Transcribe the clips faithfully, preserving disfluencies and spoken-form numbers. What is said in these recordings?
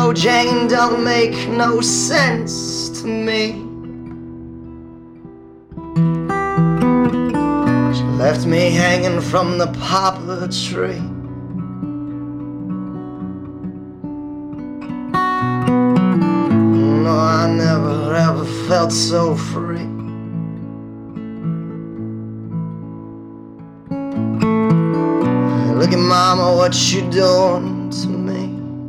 Crow Jane don't make no sense to me. She left me hanging from the poplar tree. No, I never ever felt so free. Look at mama, what you doing to me?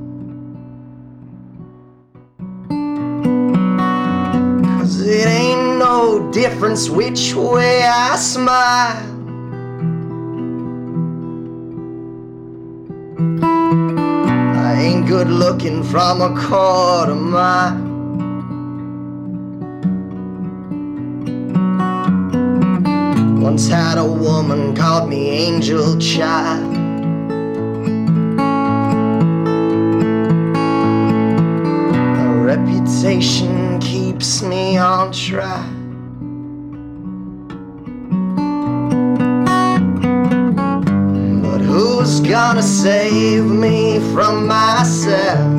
Cause it ain't no difference which way I smile. I ain't good looking from a quarter mile. Once had a woman called me angel child. Reputation keeps me on track. But who's gonna save me from myself?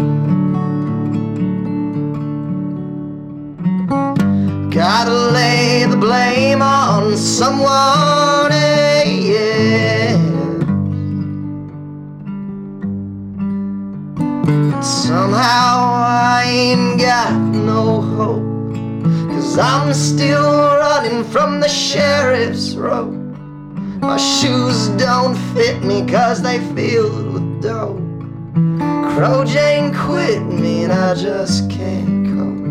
Gotta lay the blame on someone else. Somehow I ain't got no hope, cause I'm still running from the sheriff's rope. My shoes don't fit me cause they filled with dope. Crow Jane quit me and I just can't cope.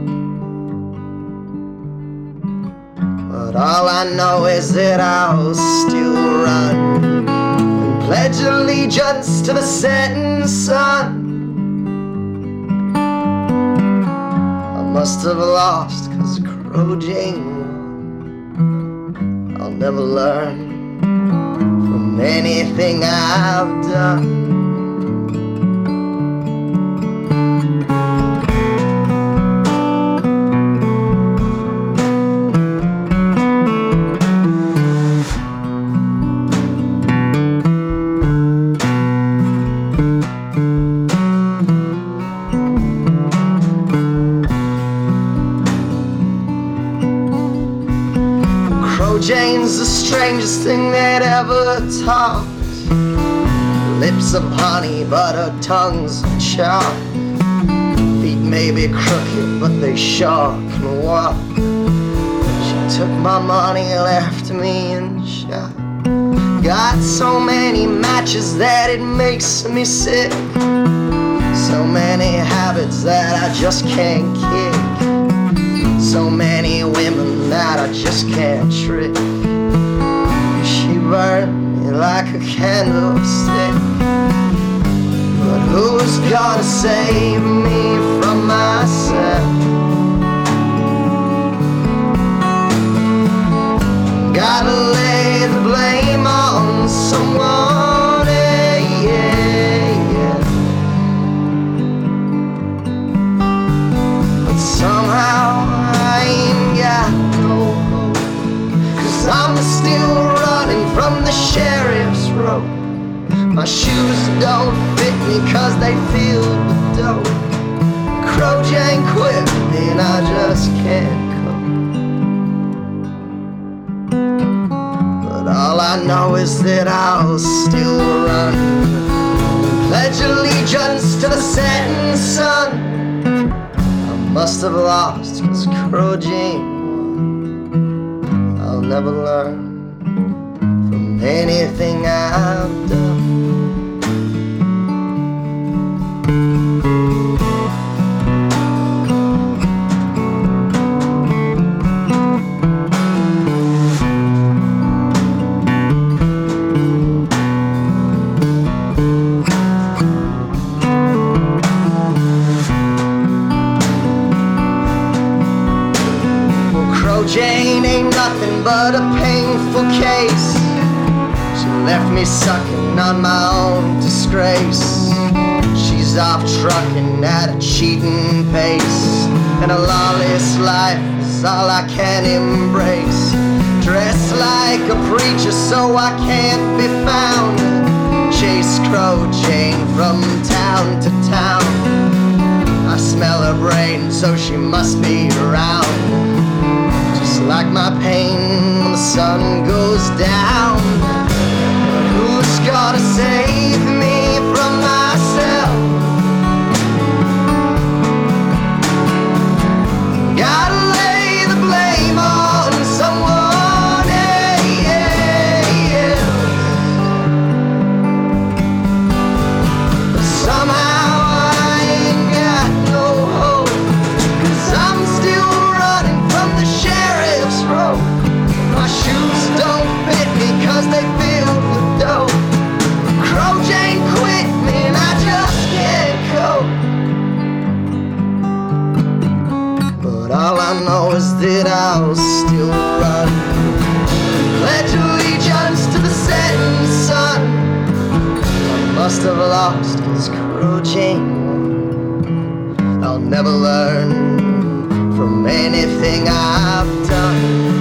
But all I know is that I'll still run and pledge allegiance to the setting sun. Must have lost cause Crow Jane won. I'll never learn from anything I've done. Crow Jane's the strangest thing that ever talked. Lips of honey, but her tongue's chalk. Feet may be crooked, but they sure can walk. She took my money, left me in shock. Got so many matches that it makes me sick. So many habits that I just can't kick. So many women that I just can't trick. She burned me like a candlestick. But who's gonna save me from myself? Gotta lay the blame on someone, yeah, yeah. But somehow I'm still running from the sheriff's rope. My shoes don't fit me cause they filled with dope. Crow Jane quit me and I just can't cope. But all I know is that I'll still run and pledge allegiance to the setting sun. I must have lost cause Crow Jane I'll never learn from anything I've done. Crow Jane ain't nothing but a painful case. She left me sucking on my own disgrace. She's off trucking at a cheating pace, and a lawless life is all I can embrace. Dressed like a preacher so I can't be found. Chase Crow Jane from town to town. I smell her brain, so she must be around. Just like my pain when the sun goes down. But who's gonna save me from myself? Gotta lay the blame on someone else. But somehow I ain't got no hope, 'cause I'm still running from the sheriff's rope. My shoes don't fit me 'cause they filled with dope. Crow Jane quit me and I just can't cope. But all I know is that I'll still run, pledge allegiance to the setting sun. I must have lost 'cause Crow Jane won. I'll never learn from anything I've done.